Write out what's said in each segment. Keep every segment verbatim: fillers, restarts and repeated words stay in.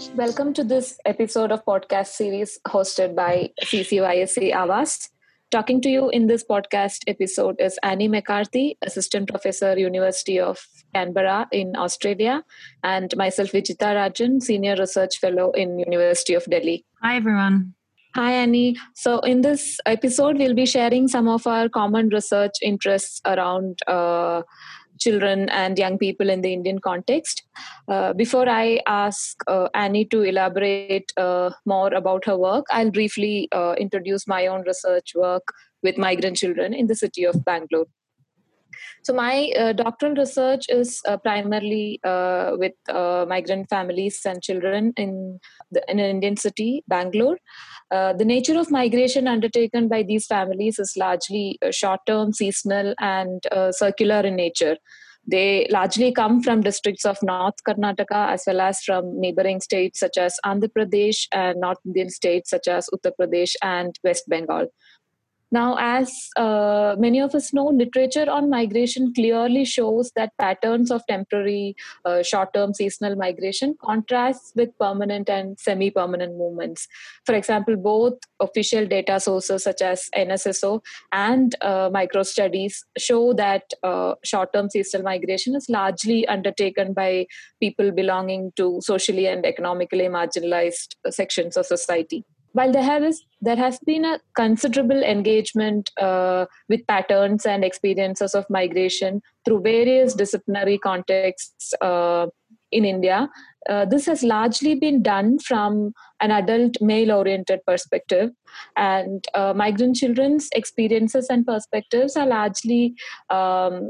Welcome to this episode of podcast series hosted by C C Y S C Avas. Talking to you in this podcast episode is Annie McCarthy, Assistant Professor, University of Canberra in Australia, and myself, Vijita Rajan, Senior Research Fellow in University of Delhi. Hi, everyone. Hi, Annie. So in this episode, we'll be sharing some of our common research interests around uh, children and young people in the Indian context. Uh, before I ask uh, Annie to elaborate uh, more about her work, I'll briefly uh, introduce my own research work with migrant children in the city of Bangalore. So my uh, doctoral research is uh, primarily uh, with uh, migrant families and children in, the, in an Indian city, Bangalore. Uh, the nature of migration undertaken by these families is largely uh, short-term, seasonal, and uh, circular in nature. They largely come from districts of North Karnataka as well as from neighboring states such as Andhra Pradesh and North Indian states such as Uttar Pradesh and West Bengal. Now, as uh, many of us know, literature on migration clearly shows that patterns of temporary, uh, short-term seasonal migration contrasts with permanent and semi-permanent movements. For example, both official data sources such as N S S O and uh, micro-studies show that uh, short-term seasonal migration is largely undertaken by people belonging to socially and economically marginalized sections of society. While there, have is, there has been a considerable engagement uh, with patterns and experiences of migration through various disciplinary contexts uh, in India, uh, this has largely been done from an adult male-oriented perspective, and uh, migrant children's experiences and perspectives are largely um,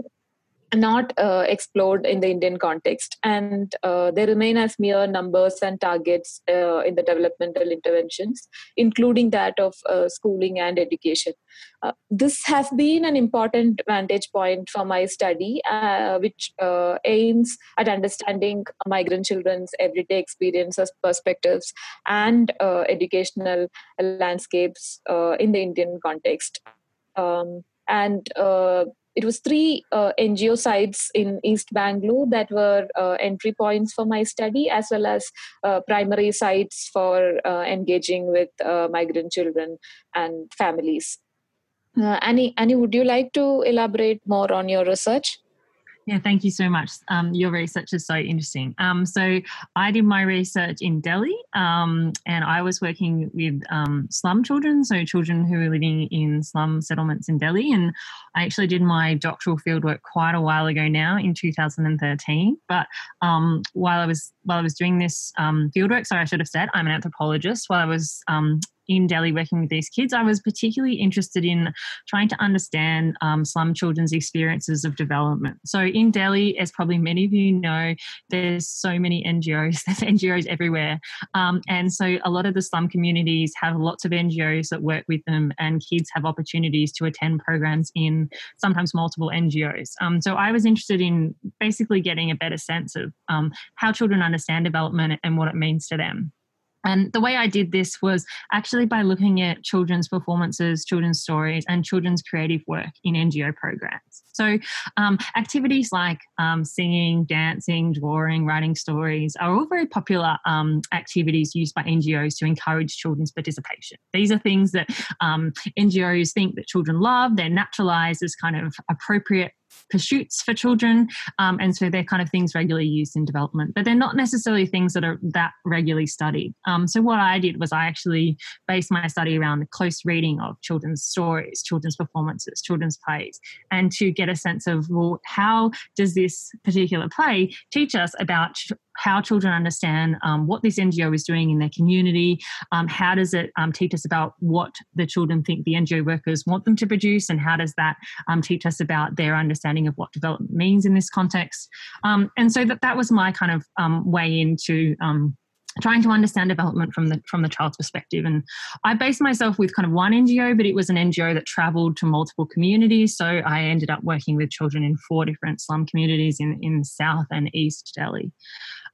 not uh, explored in the Indian context, and uh, they remain as mere numbers and targets uh, in the developmental interventions, including that of uh, schooling and education. Uh, this has been an important vantage point for my study, uh, which uh, aims at understanding migrant children's everyday experiences, perspectives, and uh, educational landscapes uh, in the Indian context. Um, and uh, It was three uh, N G O sites in East Bangalore that were uh, entry points for my study, as well as uh, primary sites for uh, engaging with uh, migrant children and families. Uh, Annie, Annie, would you like to elaborate more on your research? Yeah, thank you so much. Um, your research is so interesting. Um, so I did my research in Delhi, um, and I was working with um, slum children, so children who were living in slum settlements in Delhi. And I actually did my doctoral fieldwork quite a while ago now, in two thousand thirteen. But um, while I was while I was doing this um, fieldwork, sorry, I should have said I'm an anthropologist. While I was um, in Delhi working with these kids, I was particularly interested in trying to understand um, slum children's experiences of development. So in Delhi, as probably many of you know, there's so many N G Os, there's N G Os everywhere. Um, and so a lot of the slum communities have lots of N G Os that work with them, and kids have opportunities to attend programs in sometimes multiple N G Os. Um, so I was interested in basically getting a better sense of um, how children understand development and what it means to them. And the way I did this was actually by looking at children's performances, children's stories, and children's creative work in N G O programs. So um, activities like um, singing, dancing, drawing, writing stories are all very popular um, activities used by N G Os to encourage children's participation. These are things that um, N G Os think that children love. They're naturalised as kind of appropriate pursuits for children, um, and so they're kind of things regularly used in development, but they're not necessarily things that are that regularly studied. Um, so what I did was I actually based my study around the close reading of children's stories, children's performances, children's plays, and to get a sense of, well, how does this particular play teach us about ch- how children understand um, what this N G O is doing in their community, um, how does it um, teach us about what the children think the N G O workers want them to produce, and how does that um, teach us about their understanding of what development means in this context. Um, and so that, that was my kind of um, way into um, trying to understand development from the from the child's perspective. And I based myself with kind of one N G O, but it was an N G O that travelled to multiple communities. So I ended up working with children in four different slum communities in, in South and East Delhi.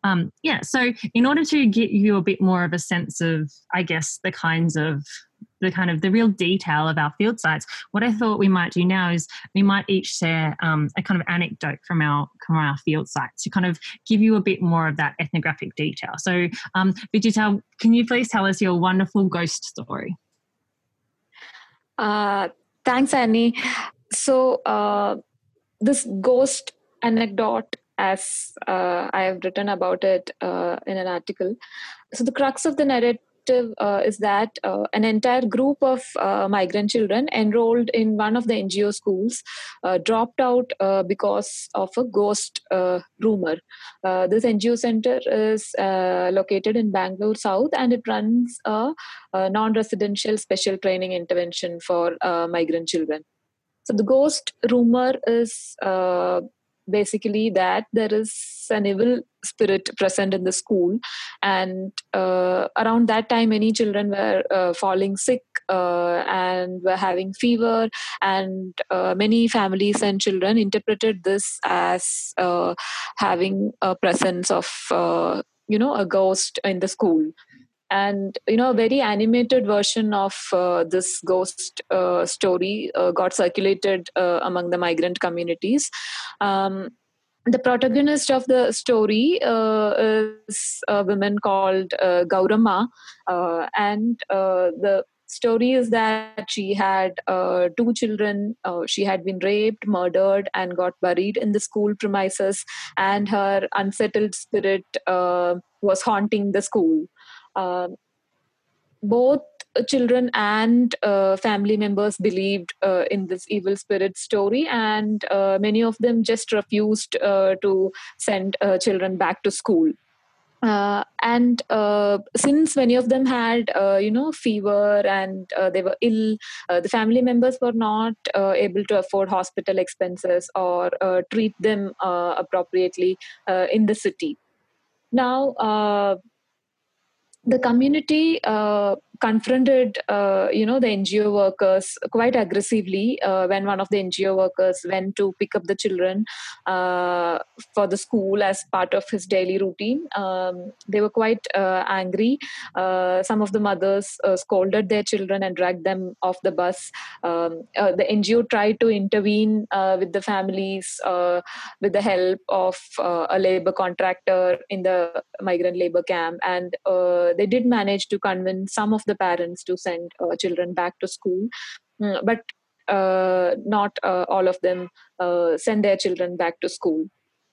Um, yeah, so in order to give you a bit more of a sense of, I guess, the kinds of the kind of the real detail of our field sites, what I thought we might do now is we might each share um, a kind of anecdote from our from our field sites to kind of give you a bit more of that ethnographic detail. So, um, Vijita, can you please tell us your wonderful ghost story? Uh, thanks, Annie. So, uh, this ghost anecdote, as uh, I have written about it uh, in an article. So, the crux of the narrative uh, is that uh, an entire group of uh, migrant children enrolled in one of the N G O schools uh, dropped out uh, because of a ghost uh, rumor. Uh, this N G O center is uh, located in Bangalore South, and it runs a, a non-residential special training intervention for uh, migrant children. So the ghost rumor is uh, basically that there is an evil spirit present in the school, and uh, around that time, many children were uh, falling sick uh, and were having fever, and uh, many families and children interpreted this as uh, having a presence of uh, you know a ghost in the school. And you know a very animated version of uh, this ghost uh, story uh, got circulated uh, among the migrant communities. um, the protagonist of the story uh, is a woman called uh, Gaurama, uh, and uh, the story is that she had uh, two children. Uh, she had been raped, murdered, and got buried in the school premises, and her unsettled spirit uh, was haunting the school. Um, both children and uh, family members believed uh, in this evil spirit story, and uh, many of them just refused uh, to send uh, children back to school. Uh, and uh, since many of them had, uh, you know, fever and uh, they were ill, uh, the family members were not uh, able to afford hospital expenses or uh, treat them uh, appropriately uh, in the city. Now, uh, the community uh, confronted uh, you know the N G O workers quite aggressively uh, when one of the N G O workers went to pick up the children uh, for the school as part of his daily routine. Um, they were quite uh, angry. Uh, some of the mothers uh, scolded their children and dragged them off the bus. Um, uh, the N G O tried to intervene uh, with the families uh, with the help of uh, a labor contractor in the migrant labor camp, and uh, they did manage to convince some of the parents to send uh, children back to school, mm, but uh, not uh, all of them uh, send their children back to school.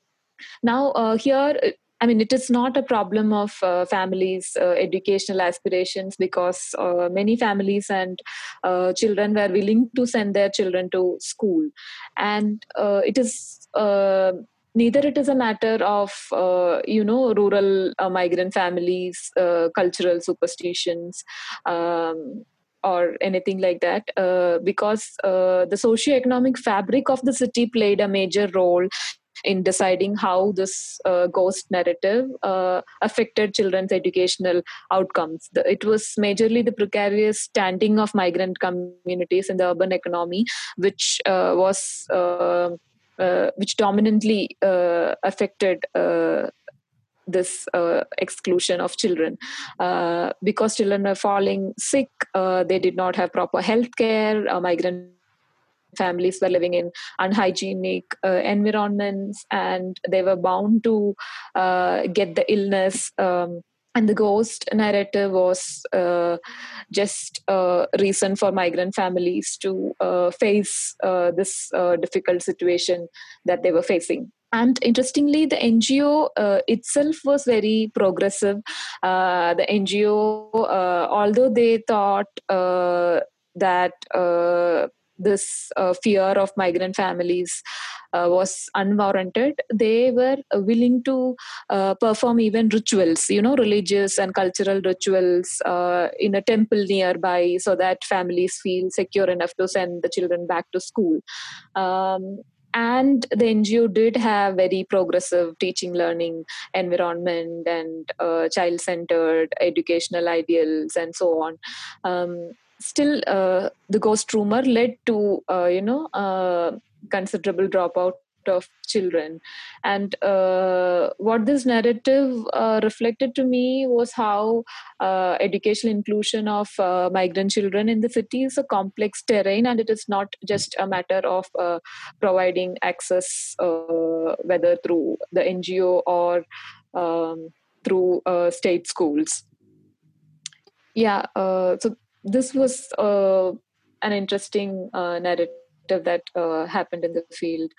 Now, uh, here, I mean, it is not a problem of uh, families' uh, educational aspirations, because uh, many families and uh, children were willing to send their children to school. And uh, it is uh, neither it is a matter of, uh, you know, rural uh, migrant families, uh, cultural superstitions, um, or anything like that, uh, because uh, the socio-economic fabric of the city played a major role in deciding how this uh, ghost narrative uh, affected children's educational outcomes. The, it was majorly the precarious standing of migrant communities in the urban economy, which uh, was uh, uh, which dominantly uh, affected Uh, this uh, exclusion of children, uh, because children are falling sick. Uh, they did not have proper health care. Uh, migrant families were living in unhygienic uh, environments, and they were bound to uh, get the illness. Um, and the ghost narrative was uh, just a reason for migrant families to uh, face uh, this uh, difficult situation that they were facing. And interestingly, the N G O uh, itself was very progressive. Uh, the N G O, uh, although they thought uh, that uh, this uh, fear of migrant families uh, was unwarranted, they were willing to uh, perform even rituals, you know, religious and cultural rituals uh, in a temple nearby, so that families feel secure enough to send the children back to school. Um, and the N G O did have very progressive teaching, learning environment, and uh, child-centered educational ideals, and so on. Um, still, uh, the ghost rumor led to uh, you know uh, considerable dropout of children. And uh, what this narrative uh, reflected to me was how uh, educational inclusion of uh, migrant children in the city is a complex terrain, and it is not just a matter of uh, providing access, uh, whether through the N G O or um, through uh, state schools. Yeah, uh, so this was uh, an interesting uh, narrative that uh, happened in the field.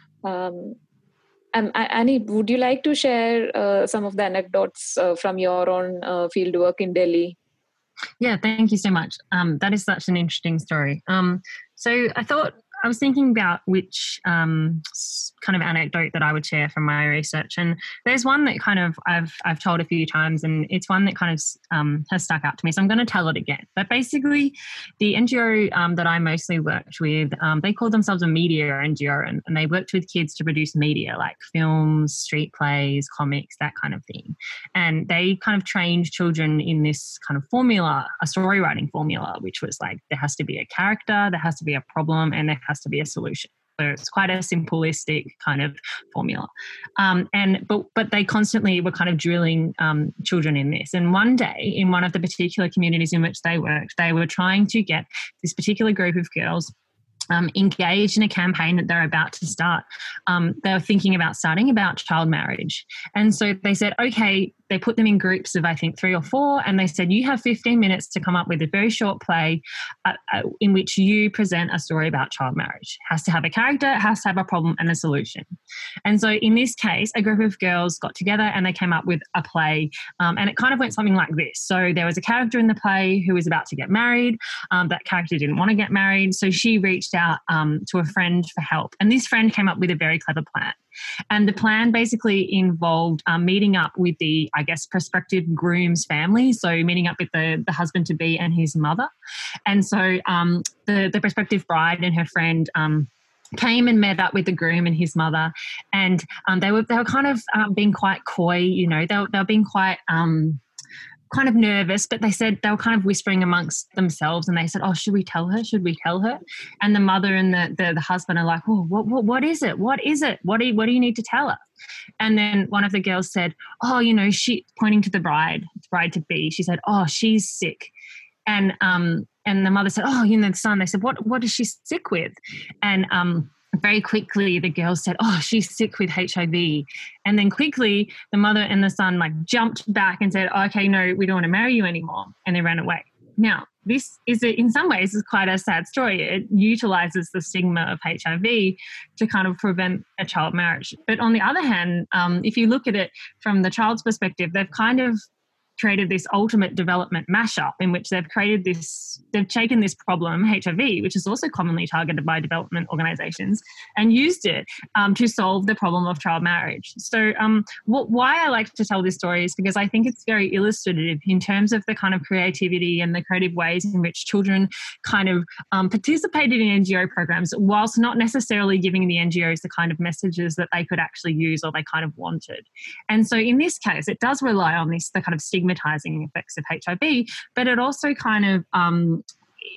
Um, and Annie, would you like to share uh, some of the anecdotes uh, from your own uh, field work in Delhi? Yeah, thank you so much. Um, that is such an interesting story. Um, so I thought, I was thinking about which um, kind of anecdote that I would share from my research, and there's one that kind of I've I've told a few times, and it's one that kind of um, has stuck out to me. So I'm going to tell it again. But basically, the N G O um, that I mostly worked with, um, they called themselves a media N G O, and, and they worked with kids to produce media like films, street plays, comics, that kind of thing. And they kind of trained children in this kind of formula, a story writing formula, which was like there has to be a character, there has to be a problem, and there has to be a solution. So it's quite a simplistic kind of formula. Um, and but but they constantly were kind of drilling um, children in this. And one day, in one of the particular communities in which they worked, they were trying to get this particular group of girls Um, engaged in a campaign that they're about to start. Um, they were thinking about starting about child marriage. And so they said, okay, they put them in groups of, I think, three or four, and they said, you have fifteen minutes to come up with a very short play uh, uh, in which you present a story about child marriage. It has to have a character, it has to have a problem and a solution. And so in this case, a group of girls got together and they came up with a play, um, and it kind of went something like this. So there was a character in the play who was about to get married. Um, that character didn't want to get married, so she reached out um, to a friend for help. And this friend came up with a very clever plan. And the plan basically involved um, meeting up with the, I guess, prospective groom's family. So meeting up with the, the husband-to-be and his mother. And so um, the, the prospective bride and her friend um, came and met up with the groom and his mother. And um, they were they were kind of um, being quite coy, you know, they were, they were being quite... Um, kind of nervous, but they said they were kind of whispering amongst themselves, and they said, oh, should we tell her? Should we tell her? And the mother and the the, the husband are like, oh, what, what what is it? What is it? What do you, what do you need to tell her? And then one of the girls said, oh, you know, she, pointing to the bride, bride to be, she said, oh, she's sick. And um and the mother said, oh, you know, the son, they said, what what is she sick with? And um very quickly, the girl said, oh, she's sick with H I V. And then quickly, the mother and the son like jumped back and said, oh, okay, no, we don't want to marry you anymore. And they ran away. Now, this is, a, in some ways, is quite a sad story. It utilizes the stigma of H I V to kind of prevent a child marriage. But on the other hand, um, if you look at it from the child's perspective, they've kind of created this ultimate development mashup in which they've created this, they've taken this problem, H I V, which is also commonly targeted by development organisations, and used it um, to solve the problem of child marriage. So um, what, why I like to tell this story is because I think it's very illustrative in terms of the kind of creativity and the creative ways in which children kind of um, participated in N G O programs whilst not necessarily giving the N G Os the kind of messages that they could actually use or they kind of wanted. And so in this case, it does rely on this, the kind of stigma stigmatizing effects of H I V, but it also kind of um,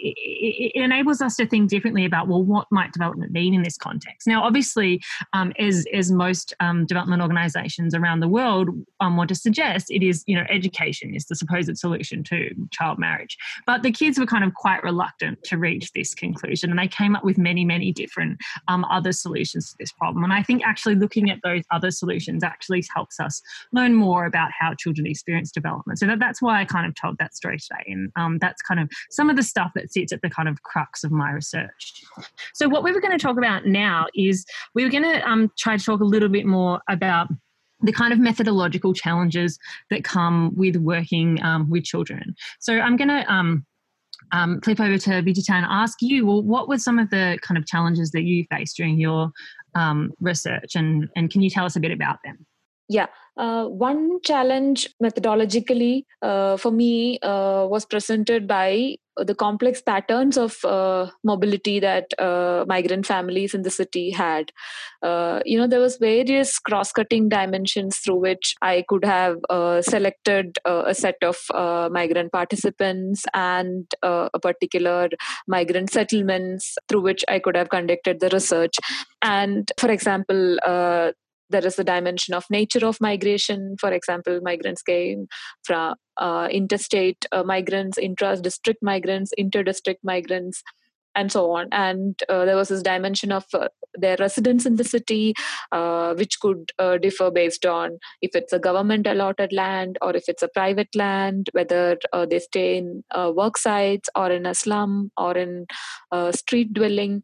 it, it enables us to think differently about, well, what might development mean in this context? Now, obviously, um, as, as most um, development organisations around the world um, want to suggest, it is, you know, education is the supposed solution to child marriage. But the kids were kind of quite reluctant to reach this conclusion, and they came up with many, many different um, other solutions to this problem. And I think actually looking at those other solutions actually helps us learn more about how children experience development. So that, that's why I kind of told that story today. And um, that's kind of some of the stuff that sits at the kind of crux of my research. So what we were going to talk about now is we were going to um, try to talk a little bit more about the kind of methodological challenges that come with working um, with children. So I'm going to um, um, flip over to Vijita and ask you, well, what were some of the kind of challenges that you faced during your um, research, and, and can you tell us a bit about them? Yeah, uh, one challenge methodologically uh, for me uh, was presented by the complex patterns of uh, mobility that uh, migrant families in the city had. Uh, you know, there was various cross-cutting dimensions through which I could have uh, selected uh, a set of uh, migrant participants and uh, a particular migrant settlements through which I could have conducted the research. And for example, uh, there is the dimension of nature of migration. For example, migrants came from uh, interstate uh, migrants, intra-district migrants, inter-district migrants, and so on. And uh, there was this dimension of uh, their residence in the city, uh, which could uh, differ based on if it's a government allotted land or if it's a private land, whether uh, they stay in uh, work sites or in a slum or in uh, street dwelling.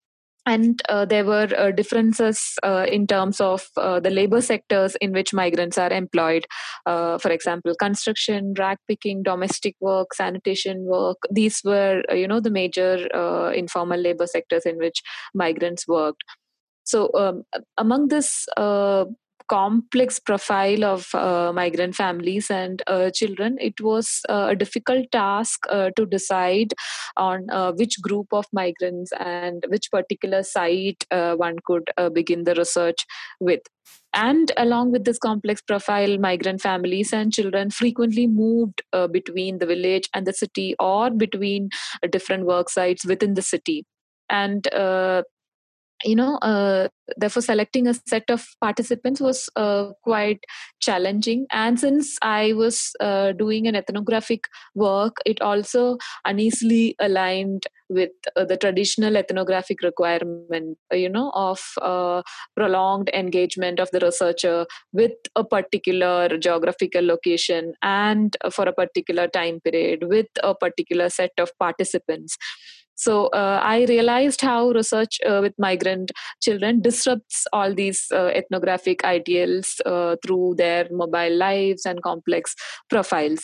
And uh, there were uh, differences uh, in terms of uh, the labor sectors in which migrants are employed. Uh, for example, construction, rag picking, domestic work, sanitation work. These were, uh, you know, the major uh, informal labor sectors in which migrants worked. So um, among this uh, complex profile of uh, migrant families and uh, children, it was uh, a difficult task uh, to decide on uh, which group of migrants and which particular site uh, one could uh, begin the research with. And along with this complex profile, migrant families and children frequently moved uh, between the village and the city, or between uh, different work sites within the city. And uh, you know, uh, therefore, selecting a set of participants was uh, quite challenging. And since I was uh, doing an ethnographic work, it also uneasily aligned with uh, the traditional ethnographic requirement, uh, you know, of uh, prolonged engagement of the researcher with a particular geographical location and uh, for a particular time period with a particular set of participants. So uh, I realized how research uh, with migrant children disrupts all these uh, ethnographic ideals uh, through their mobile lives and complex profiles.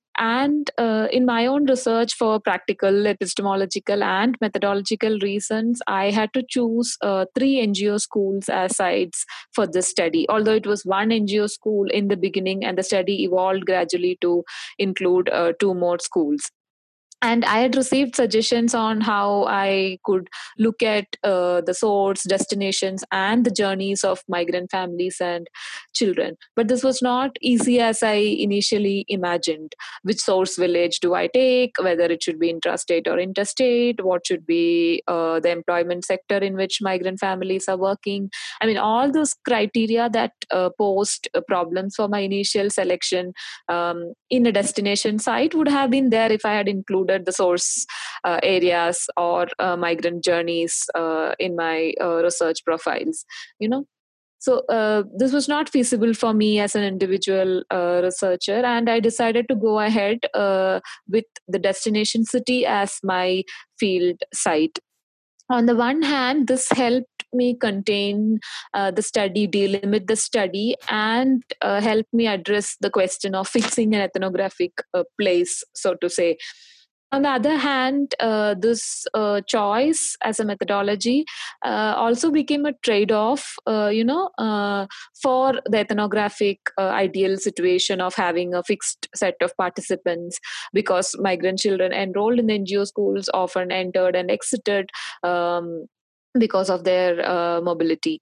And uh, in my own research, for practical, epistemological, and methodological reasons, I had to choose uh, three N G O schools as sites for this study. Although it was one N G O school in the beginning, and the study evolved gradually to include uh, two more schools. And I had received suggestions on how I could look at uh, the source, destinations, and the journeys of migrant families and children. But this was not easy as I initially imagined. Which source village do I take? Whether it should be intrastate or interstate? What should be uh, the employment sector in which migrant families are working? I mean, all those criteria that uh, posed uh, problems for my initial selection um, in a destination site would have been there if I had included the source uh, areas or uh, migrant journeys uh, in my uh, research profiles, you know. So uh, this was not feasible for me as an individual uh, researcher, and I decided to go ahead uh, with the destination city as my field site. On the one hand, this helped me contain uh, the study, delimit the study, and uh, help me address the question of fixing an ethnographic uh, place, so to say. On the other hand, uh, this uh, choice as a methodology uh, also became a trade-off, uh, you know, uh, for the ethnographic uh, ideal situation of having a fixed set of participants, because migrant children enrolled in the N G O schools often entered and exited um, because of their uh, mobility.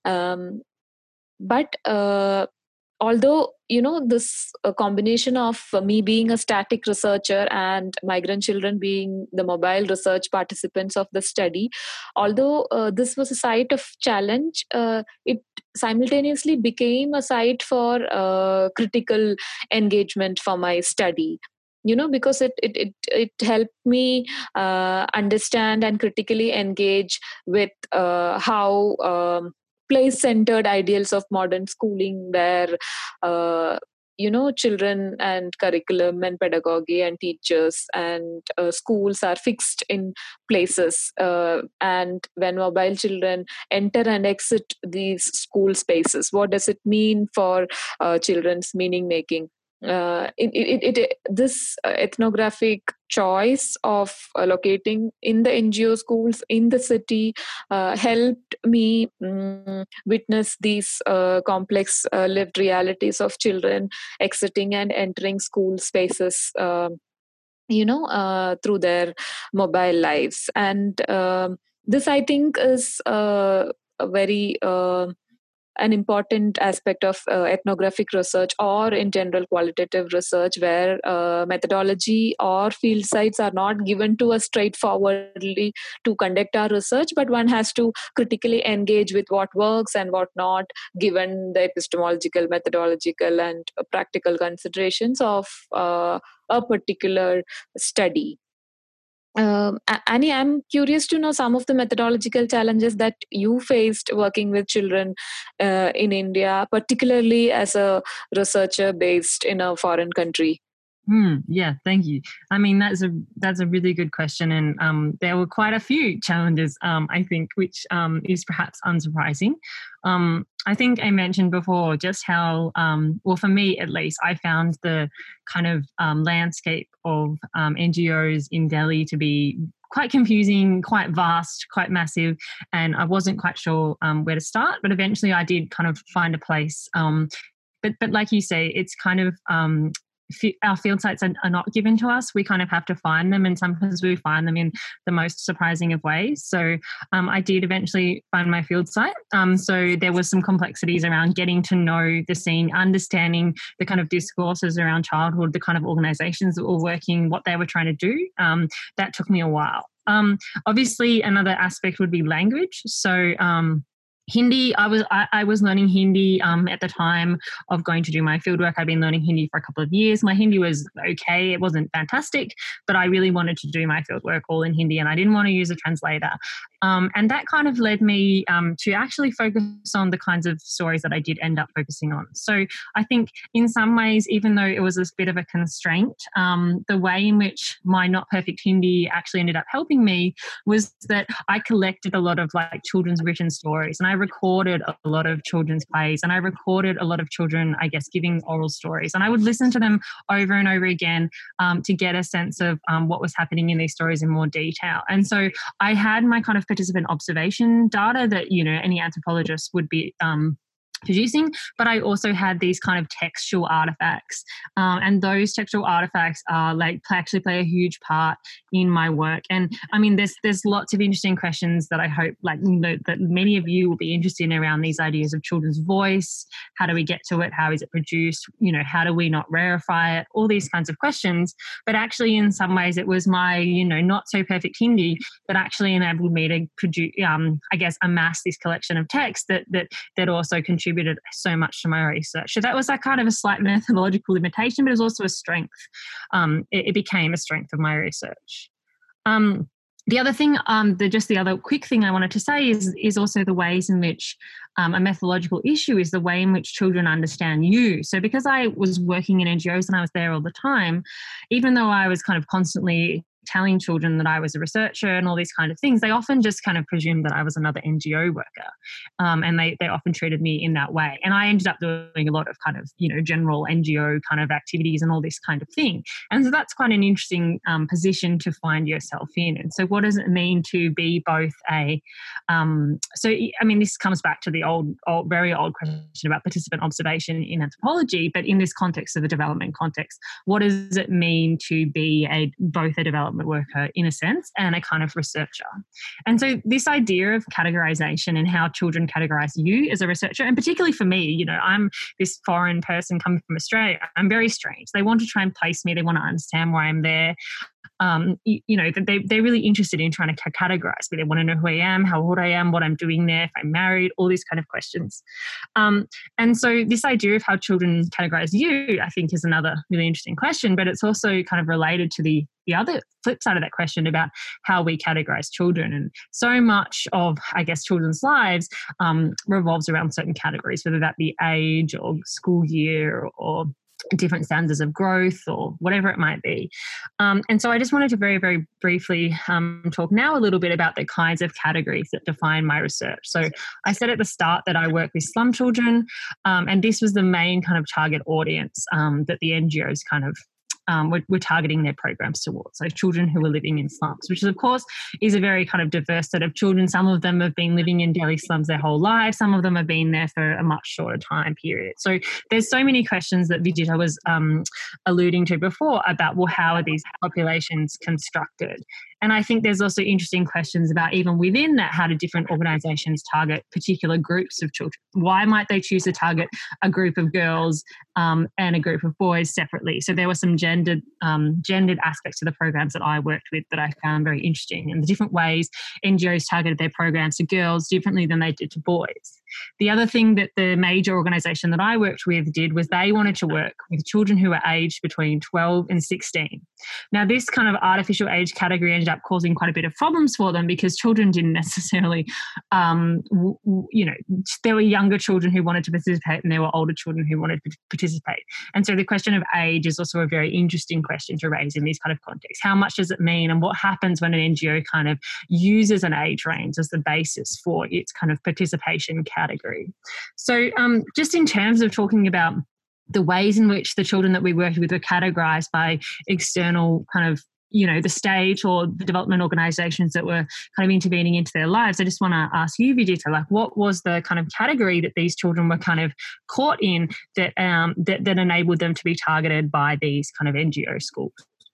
Um, but uh, although, you know, this uh, combination of uh, me being a static researcher and migrant children being the mobile research participants of the study, although uh, this was a site of challenge, uh, it simultaneously became a site for uh, critical engagement for my study, you know, because it it it, it helped me uh, understand and critically engage with uh, how um, place-centered ideals of modern schooling, where uh, you know, children and curriculum and pedagogy and teachers and uh, schools are fixed in places, uh, and when mobile children enter and exit these school spaces, what does it mean for uh, children's meaning making? Uh, it, it, it, this uh, ethnographic choice of uh, locating in the N G O schools in the city uh, helped me um, witness these uh, complex uh, lived realities of children exiting and entering school spaces. Uh, you know, uh, through their mobile lives. And um this, I think, is uh, a very uh, an important aspect of uh, ethnographic research, or in general qualitative research, where uh, methodology or field sites are not given to us straightforwardly to conduct our research, but one has to critically engage with what works and what not, given the epistemological, methodological, and uh, practical considerations of uh, a particular study. Um, A- Annie, I'm curious to know some of the methodological challenges that you faced working with children uh, in India, particularly as a researcher based in a foreign country. Hmm, yeah, thank you. I mean, that's a that's a really good question, and um, there were quite a few challenges. Um, I think, which um, is perhaps unsurprising. Um, I think I mentioned before just how, um, well, for me at least, I found the kind of um, landscape of um, N G Os in Delhi to be quite confusing, quite vast, quite massive, and I wasn't quite sure um, where to start. But eventually, I did kind of find a place. Um, but but like you say, it's kind of um, our field sites are, are not given to us. We kind of have to find them, and sometimes we find them in the most surprising of ways. So um, I did eventually find my field site. Um, so there was some complexities around getting to know the scene, understanding the kind of discourses around childhood, the kind of organisations that were working, what they were trying to do. Um, that took me a while. Um, obviously, another aspect would be language. So um, Hindi, I was I, I was learning Hindi um, at the time of going to do my fieldwork. I'd been learning Hindi for a couple of years. My Hindi was okay. It wasn't fantastic, but I really wanted to do my fieldwork all in Hindi, and I didn't want to use a translator. Um, and that kind of led me um, to actually focus on the kinds of stories that I did end up focusing on. So I think in some ways, even though it was a bit of a constraint, um, the way in which my not perfect Hindi actually ended up helping me was that I collected a lot of like children's written stories, and I recorded a lot of children's plays, and I recorded a lot of children, I guess, giving oral stories. And I would listen to them over and over again um, to get a sense of um, what was happening in these stories in more detail. And so I had my kind of participant observation data that, you know, any anthropologist would be um, producing, but I also had these kind of textual artifacts, um, and those textual artifacts are like actually play a huge part in my work. And I mean, there's there's lots of interesting questions that I hope like you know, that many of you will be interested in around these ideas of children's voice. How do we get to it? How is it produced? You know, how do we not rarefy it? All these kinds of questions. But actually, in some ways, it was my you know not so perfect Hindi that actually enabled me to produce, um, I guess, amass this collection of text that that that also contributed contributed so much to my research. So that was like kind of a slight methodological limitation, but it was also a strength. Um, it, it became a strength of my research. Um, the other thing, um, the, just the other quick thing I wanted to say is, is also the ways in which um, a methodological issue is the way in which children understand you. So because I was working in N G Os and I was there all the time, even though I was kind of constantly telling children that I was a researcher and all these kind of things, they often just kind of presumed that I was another N G O worker. Um, and they, they often treated me in that way. And I ended up doing a lot of kind of, you know, general N G O kind of activities and all this kind of thing. And so that's quite an interesting um, position to find yourself in. And so what does it mean to be both a, um, so, I mean, this comes back to the old, old, very old question about participant observation in anthropology, but in this context of the development context, what does it mean to be a both a development worker in a sense and a kind of researcher? And so this idea of categorization and how children categorize you as a researcher, and particularly for me, you know, I'm this foreign person coming from Australia. I'm very strange. They want to try and place me. They want to understand why I'm there. Um, you, you know, they, they're really interested in trying to categorize me. They want to know who I am, how old I am, what I'm doing there, if I'm married, all these kind of questions. Um, and so this idea of how children categorize you, I think, is another really interesting question, but it's also kind of related to the, the other flip side of that question about how we categorize children. And so much of, I guess, children's lives um, revolves around certain categories, whether that be age or school year or different standards of growth or whatever it might be. Um, and so I just wanted to very, very briefly um, talk now a little bit about the kinds of categories that define my research. So I said at the start that I work with slum children, um, and this was the main kind of target audience um, that the N G Os kind of um, we're, we're targeting their programs towards. So children who are living in slums, which is, of course, is a very kind of diverse set of children. Some of them have been living in Delhi slums their whole lives. Some of them have been there for a much shorter time period. So there's so many questions that Vijita was um, alluding to before about, well, how are these populations constructed? And I think there's also interesting questions about, even within that, how do different organisations target particular groups of children? Why might they choose to target a group of girls um, and a group of boys separately? So there were some gendered, um, gendered aspects to the programs that I worked with that I found very interesting, and the different ways N G Os targeted their programs to girls differently than they did to boys. The other thing that the major organisation that I worked with did was they wanted to work with children who were aged between twelve and sixteen. Now, this kind of artificial age category ended up causing quite a bit of problems for them, because children didn't necessarily, um, w- w- you know, there were younger children who wanted to participate and there were older children who wanted to participate. And so the question of age is also a very interesting question to raise in these kind of contexts. How much does it mean, and what happens when an N G O kind of uses an age range as the basis for its kind of participation category? So um, just in terms of talking about the ways in which the children that we worked with were categorised by external kind of, you know, the state or the development organisations that were kind of intervening into their lives, I just want to ask you, Vijita, like, what was the kind of category that these children were kind of caught in that um, that, that enabled them to be targeted by these kind of N G O schools?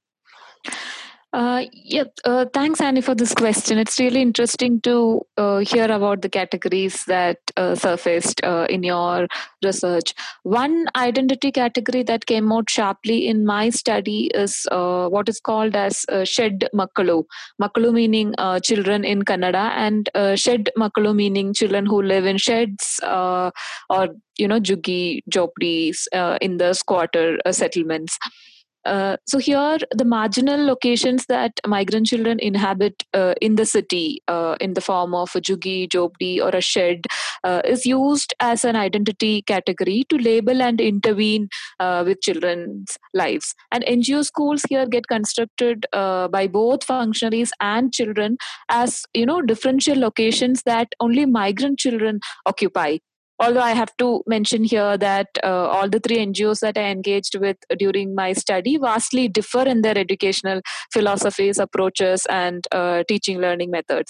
Uh, yeah, uh, thanks, Annie, for this question. It's really interesting to uh, hear about the categories that uh, surfaced uh, in your research. One identity category that came out sharply in my study is uh, what is called as uh, shed makkalu. Makkalu meaning uh, children in Kannada, and uh, shed makkalu meaning children who live in sheds uh, or, you know, juggi, jopdis uh, in the squatter uh, settlements. Uh, so here, the marginal locations that migrant children inhabit uh, in the city uh, in the form of a juggi, jopdi, or a shed uh, is used as an identity category to label and intervene uh, with children's lives. And N G O schools here get constructed uh, by both functionaries and children as, you know, differential locations that only migrant children occupy. Although I have to mention here that uh, all the three N G Os that I engaged with during my study vastly differ in their educational philosophies, approaches, and uh, teaching learning methods.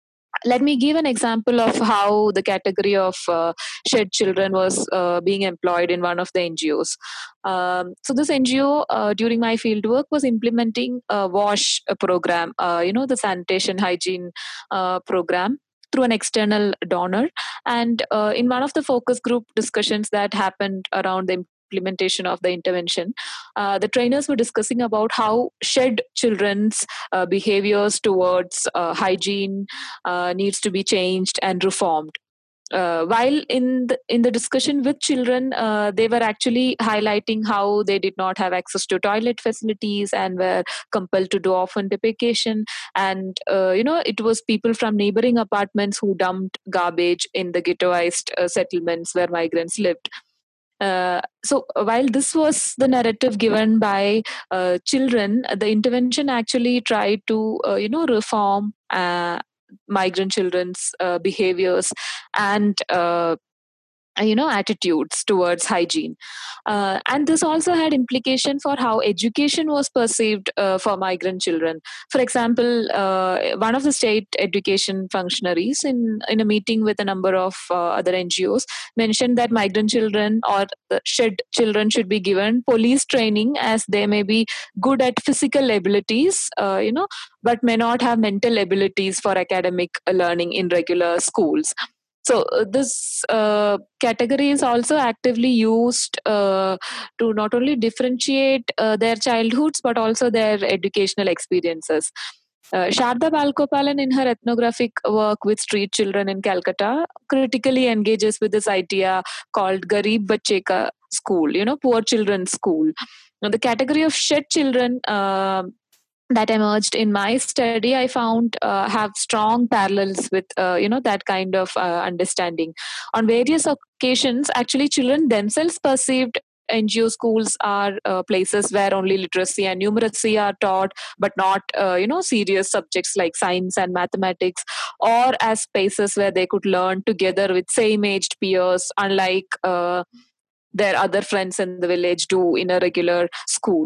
Let me give an example of how the category of uh, shed children was uh, being employed in one of the N G Os. Um, so this N G O uh, during my fieldwork was implementing a WASH program, uh, you know, the sanitation hygiene uh, program, through an external donor. And uh, in one of the focus group discussions that happened around the implementation of the intervention, uh, the trainers were discussing about how shed children's uh, behaviors towards uh, hygiene uh, needs to be changed and reformed. Uh, while in the, in the discussion with children, uh, they were actually highlighting how they did not have access to toilet facilities and were compelled to do often defecation. And, uh, you know, it was people from neighboring apartments who dumped garbage in the ghettoized uh, settlements where migrants lived. Uh, so while this was the narrative given by uh, children, the intervention actually tried to, uh, you know, reform uh, migrant children's uh, behaviors and uh, you know attitudes towards hygiene, uh, and this also had implication for how education was perceived uh, for migrant children. For example, uh, one of the state education functionaries in in a meeting with a number of uh, other N G Os mentioned that migrant children or the shed children should be given police training, as they may be good at physical abilities, uh, you know but may not have mental abilities for academic learning in regular schools. So uh, this uh, category is also actively used uh, to not only differentiate uh, their childhoods but also their educational experiences. Uh, Sharda Balgopalan, in her ethnographic work with street children in Calcutta, critically engages with this idea called Garib Bacche Ka School, you know, poor children's school. Now, the category of shed children uh, that emerged in my study, I found uh, have strong parallels with uh, you know that kind of uh, understanding. On various occasions, actually, children themselves perceived N G O schools are uh, places where only literacy and numeracy are taught, but not uh, you know serious subjects like science and mathematics, or as spaces where they could learn together with same-aged peers, unlike uh, their other friends in the village do in a regular school.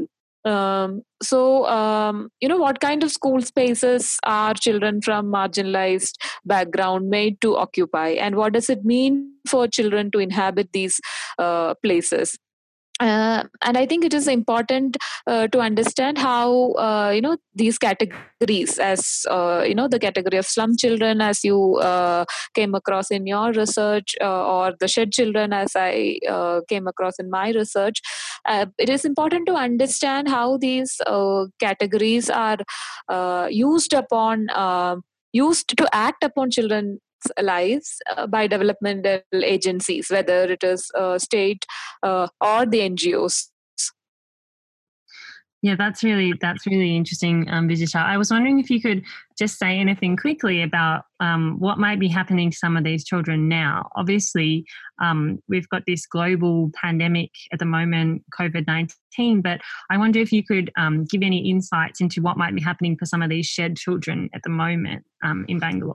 Um, so, um, you know, what kind of school spaces are children from marginalized background made to occupy, and what does it mean for children to inhabit these uh, places? Uh, and I think it is important uh, to understand how uh, you know these categories, as uh, you know the category of slum children, as you uh, came across in your research, uh, or the shed children, as I uh, came across in my research. Uh, it is important to understand how these uh, categories are uh, used upon. Uh, used to act upon children's lives uh, by developmental agencies, whether it is uh, state uh, or the N G Os. Yeah, that's really that's really interesting, um, Vijisha. I was wondering if you could just say anything quickly about um, what might be happening to some of these children now. Obviously, um, we've got this global pandemic at the moment, COVID nineteen, but I wonder if you could um, give any insights into what might be happening for some of these shed children at the moment um, in Bangalore.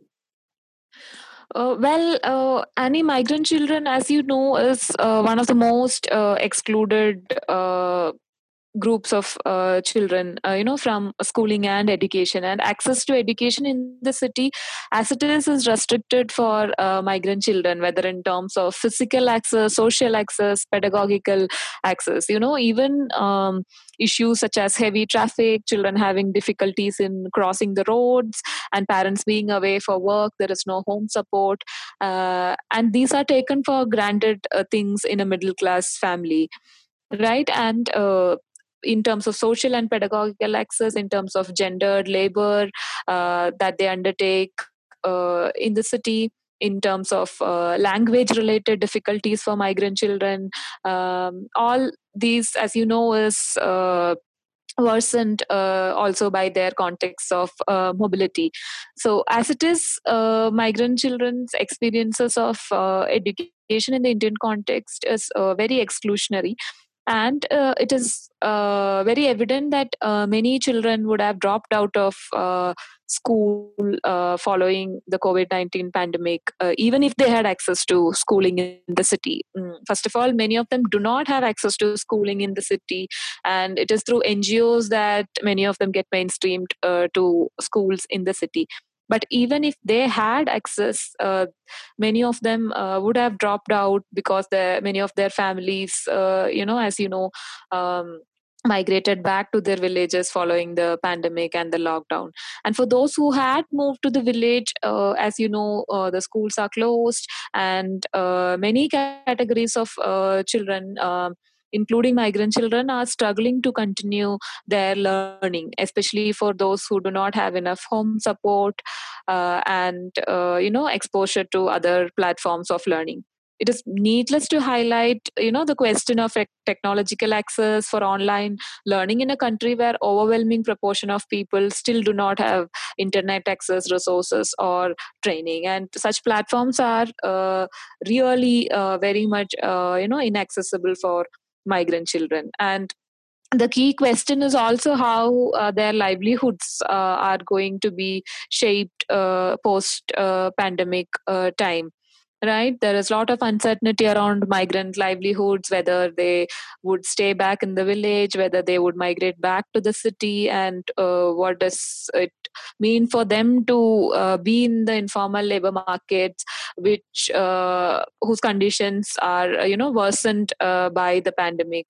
Uh, well, uh, any migrant children, as you know, is uh, one of the most uh, excluded uh, groups of uh, children, uh, you know, from schooling and education. And access to education in the city, as it is, is restricted for uh, migrant children, whether in terms of physical access, social access, pedagogical access. You know, even um, issues such as heavy traffic, children having difficulties in crossing the roads, and parents being away for work, there is no home support. Uh, and these are taken for granted uh, things in a middle class family, right? And uh, in terms of social and pedagogical access, in terms of gendered labor uh, that they undertake uh, in the city, in terms of uh, language related difficulties for migrant children, um, all these, as you know, is uh, worsened uh, also by their context of uh, mobility. So, as it is, uh, migrant children's experiences of uh, education in the Indian context is uh, very exclusionary. And uh, it is uh, very evident that uh, many children would have dropped out of uh, school uh, following the COVID nineteen pandemic, uh, even if they had access to schooling in the city. Mm. First of all, many of them do not have access to schooling in the city, and it is through N G Os that many of them get mainstreamed uh, to schools in the city. But even if they had access, uh, many of them uh, would have dropped out because the, many of their families, uh, you know, as you know, um, migrated back to their villages following the pandemic and the lockdown. And for those who had moved to the village, uh, as you know, uh, the schools are closed, and uh, many categories of uh, children, um including migrant children, are struggling to continue their learning, especially for those who do not have enough home support uh, and uh, you know exposure to other platforms of learning. It is needless to highlight, you know, the question of ec- technological access for online learning in a country where overwhelming proportion of people still do not have internet access, resources, or training, and such platforms are uh, really uh, very much uh, you know inaccessible for migrant children. And the key question is also how uh, their livelihoods uh, are going to be shaped uh, post uh, pandemic uh, time, right? There is a lot of uncertainty around migrant livelihoods, whether they would stay back in the village, whether they would migrate back to the city, and uh, what does it mean for them to uh, be in the informal labor markets, which uh, whose conditions are uh, you know worsened uh, by the pandemic.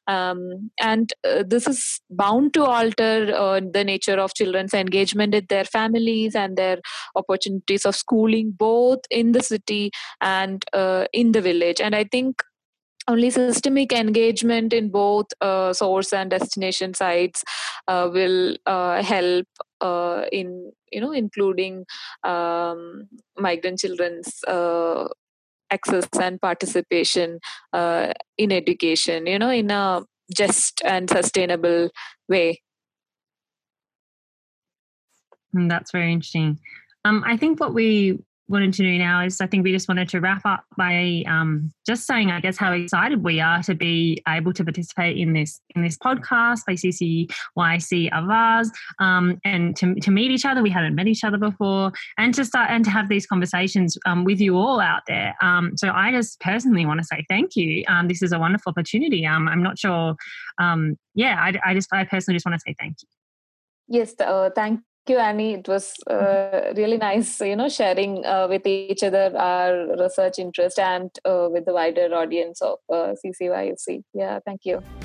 Um, and uh, this is bound to alter uh, the nature of children's engagement with their families and their opportunities of schooling, both in the city and uh, in the village. And I think only systemic engagement in both uh, source and destination sites uh, will uh, help uh, in you know including um, migrant children's uh, access and participation uh, in education, you know, in a just and sustainable way. Mm, that's very interesting. Um, I think what we wanted to do now is I think we just wanted to wrap up by um, just saying, I guess, how excited we are to be able to participate in this in this podcast by C C Y C Avaaz, um, and to, to meet each other. We hadn't met each other before, and to start and to have these conversations um, with you all out there. Um, so I just personally want to say thank you. Um, this is a wonderful opportunity. Um, I'm not sure. Um, yeah, I, I just I personally just want to say thank you. Yes, uh, thank you, Annie. It was uh, really nice, you know, sharing uh, with each other our research interest and uh, with the wider audience of uh, C C Y C. Yeah, thank you.